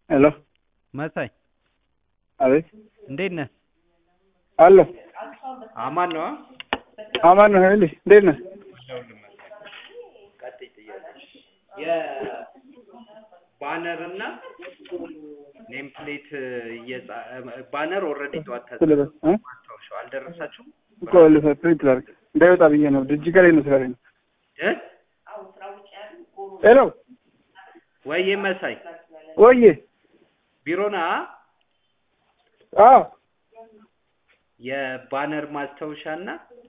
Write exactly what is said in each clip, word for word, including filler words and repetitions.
ሄሎ መሳይ አቤት እንዴት ነህ? አሎ አማን ነው? አማን ነው አይደል? እንዴት ነህ? የባነር እና ኔም ፕሌት ባነር ኦልሬዲ ተዋታ ማስታወሻው አልደረሳችሁም እኮ ለፕሪንት ላድርግ እንዳይወጣ ብዬ ነው። ድርጅት ጋር ነው ስራዬ እ ሄሎ ወይዬ መሳይ ወይዬ ቢሮና አዎ የባነር ማስታወሻና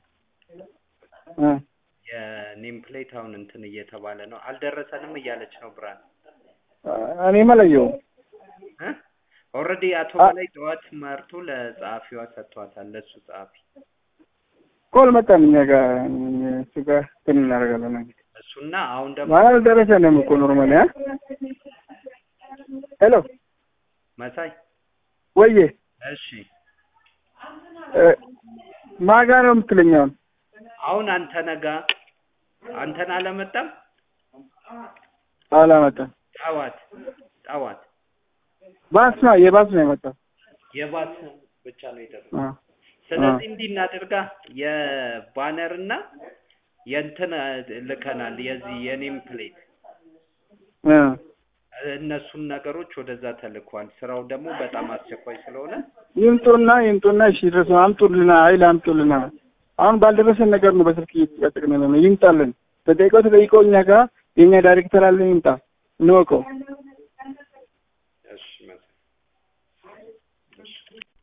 እ የኔም ፕሌት አሁን እንትን እየተባለ ነው አልደረሰንም እያለች ነው ብራን። እኔ ማለየው እ ኦልሬዲ አቶ በላይ ጠዋት መርቶ ለጸሐፊዋ ሰጥቷታል። ለሱ ጸሐፊ ኮል መጣን እኛ ጋር እሱ ጋር ምን እናደርጋለን እንግዲህ እሱና አሁን ደግሞ ማለት አልደረሰንም እኮ ኖርማሊ አ ሄሎ መሳይ ወይዬ እሺ ማጋ ነው የምትለኛው? አሁን አንተ ነጋ አንተን አለመጣም አላመጣም። ጠዋት ጠዋት ባስ ነው የባስ ነው የመጣው የባስ ብቻ ነው የደረሰው። ስለዚህ እንዲህ እናድርጋ የባነርና የእንትን ልከናል የዚህ የኔም ፕሌት እ እነሱን ነገሮች ወደዛ ተልኳል። ስራው ደግሞ በጣም አስቸኳይ ስለሆነ ይምጡና ይምጡና እሺ ድረስ አምጡልና አይል አምጡልና አሁን ባልደረሰን ነገር ነው በስልክ እየተጠቀምን ነው። ይምጣልን ተጠይቀው ተጠይቀው እኛ ጋር የኛ ዳይሬክተር አለ ይምጣ እንወቀው።